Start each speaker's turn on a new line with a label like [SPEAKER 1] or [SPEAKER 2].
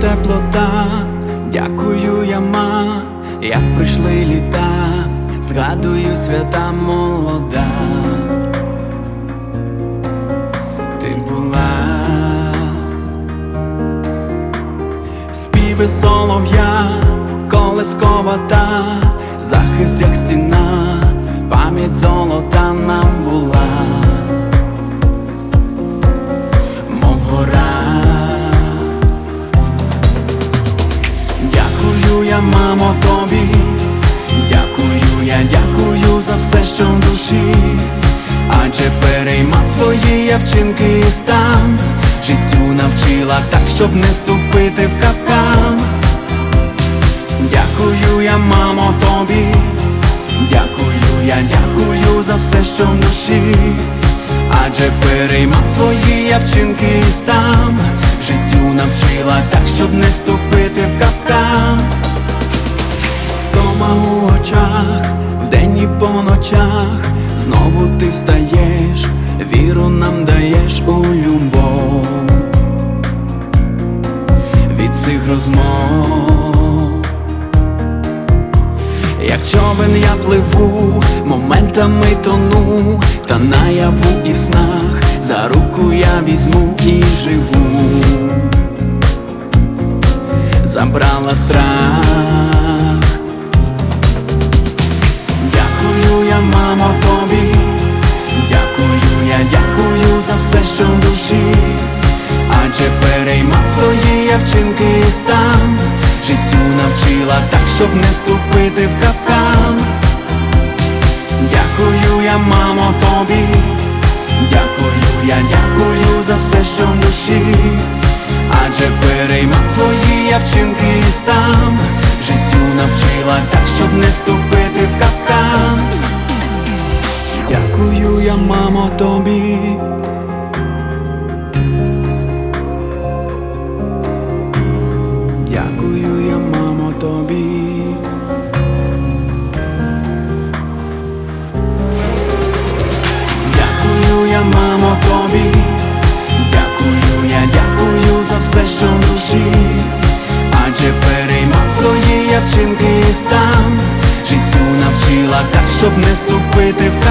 [SPEAKER 1] теплота. Дякую я, ма, як прийшли літа, згадую свята молода. Ти була співи солов'я, колискова та, захист як стіна, пам'ять золота нам була, мов гора. Дякую я, мамо, тобі, дякую за все, що в душі, адже переймав твої я вчинки і стан, життю навчила так, щоб не ступити в капкан. Дякую я, мамо, тобі, дякую за все, що в душі, адже переймав твої я вчинки і стан, життю навчила так, щоб не ступити в капкан. Дома у очах, вдень і по ночах, знову ти встаєш, віру нам даєш у любов. Від цих розмов, як човен я пливу, моментами тону, та наяву і в снах за руку я візьму і живу. Забрала страх. Дякую я, мамо, тобі, дякую за все, що в душі, адже переймав твої я вчинки і стан, життю навчила так, щоб не ступити в капкан. Дякую я, мамо, тобі, дякую за все, що в душі, адже переймав твої я вчинки і стан, життю навчила так, щоб не ступити в капкан. Дякую я, мамо, тобі. Дякую я, мамо, тобі. Дякую я, мамо, тобі. Дякую за все, що в душі, адже переймав твої я вчинки і стан, життю навчила так, щоб не ступити в